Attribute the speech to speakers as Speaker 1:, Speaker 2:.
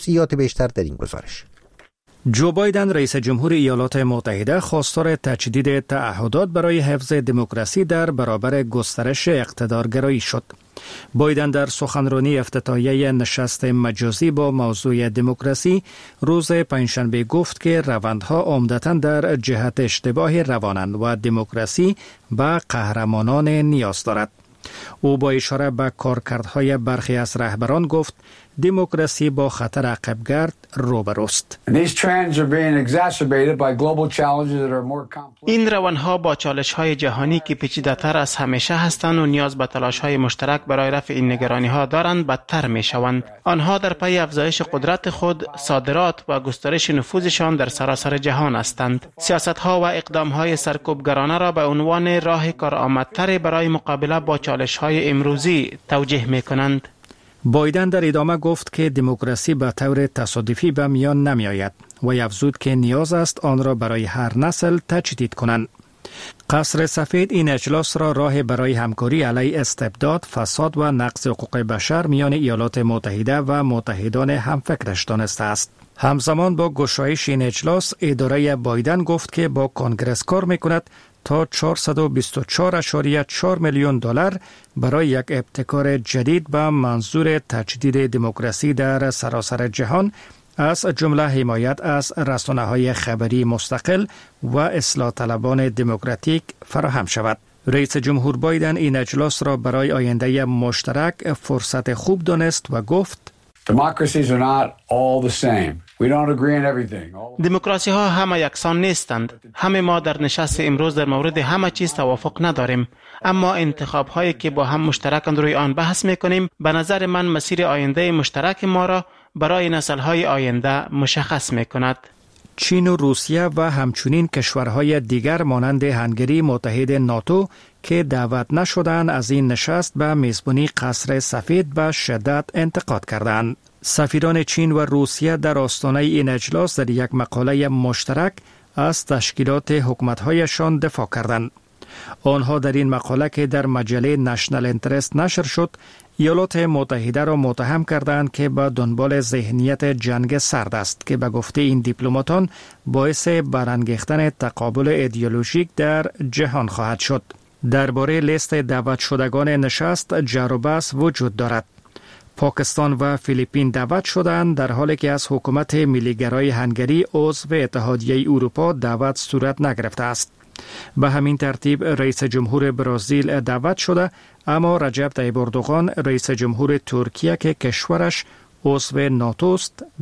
Speaker 1: جزئیات بیشتر در این گزارش.
Speaker 2: جو بایدن رئیس جمهور ایالات متحده خواستار تجدید تعهدات برای حفظ دموکراسی در برابر گسترش اقتدارگرایی شد. بایدن در سخنرانی افتتاحیه نشست مجازی با موضوع دموکراسی روز پنجشنبه گفت که روندها عمدتاً در جهت اشتباه روانند و دموکراسی به قهرمانان نیاز دارد. او با اشاره به کارکردهای برخی از رهبران گفت دموکراسی با خطر عقبگرد روبروست.
Speaker 3: این روندها با چالش‌های جهانی که پیچیده‌تر از همیشه هستند و نیاز به تلاش‌های مشترک برای رفع این نگرانی‌ها دارند بدتر می‌شوند. آنها در پی افزایش قدرت خود، صادرات و گسترش نفوذشان در سراسر جهان هستند. سیاست‌ها و اقدام‌های سرکوبگرانه را به عنوان راه کارآمدتر برای مقابله با چالش‌های امروزی توجیه می‌کنند.
Speaker 2: بایدن در ادامه گفت که دموکراسی به طور تصادفی به میان نمی آید و افزود که نیاز است آن را برای هر نسل تجدید کنند. قصر سفید این اجلاس را راه برای همکاری علیه استبداد، فساد و نقض حقوق بشر میان ایالات متحده و متحدان همفکرش دانسته است. همزمان با گشایش این اجلاس، اداره بایدن گفت که با کنگرس کار میکند تا 424.4 میلیون دلار برای یک ابتکار جدید به منظور تجدید دموکراسی در سراسر جهان از جمله حمایت از رسانه‌های خبری مستقل و اصلاح طلبان دموکراتیک فراهم شود. رئیس جمهور بایدن این اجلاس را برای آینده مشترک فرصت خوب دانست و گفت
Speaker 3: دموکراسی ها همه یکسان نیستند. همه ما در نشست امروز در مورد همه چیز توافق نداریم، اما انتخاب هایی که با هم مشترکاً روی آن بحث میکنیم به نظر من مسیر آینده مشترک ما را برای نسل های آینده مشخص میکند.
Speaker 2: چین و روسیه و همچنین کشورهای دیگر مانند هنگری متحد ناتو که دعوت نشدند از این نشست به میزبانی قصر سفید به شدت انتقاد کردند. سفیران چین و روسیه در آستانه این اجلاس در یک مقاله مشترک از تشکیلات حکومت‌هایشان دفاع کردند. آنها در این مقاله که در مجله نشنل انترست نشر شد، ایالات متحده را متهم کردند که به دنبال ذهنیت جنگ سرد است که به گفته این دیپلماتان باعث برانگیختن تقابل ایدئولوژیک در جهان خواهد شد. درباره لیست دعوت شدگان نشست جر و بحث وجود دارد. پاکستان و فیلیپین دعوت شدند در حالی که از حکومت ملیگرای هنگری عضو اتحادیه اروپا دعوت صورت نگرفته است. به همین ترتیب رئیس جمهور برزیل دعوت شده، اما رجب طیب اردوغان رئیس جمهور ترکیه که کشورش عضو ناتو است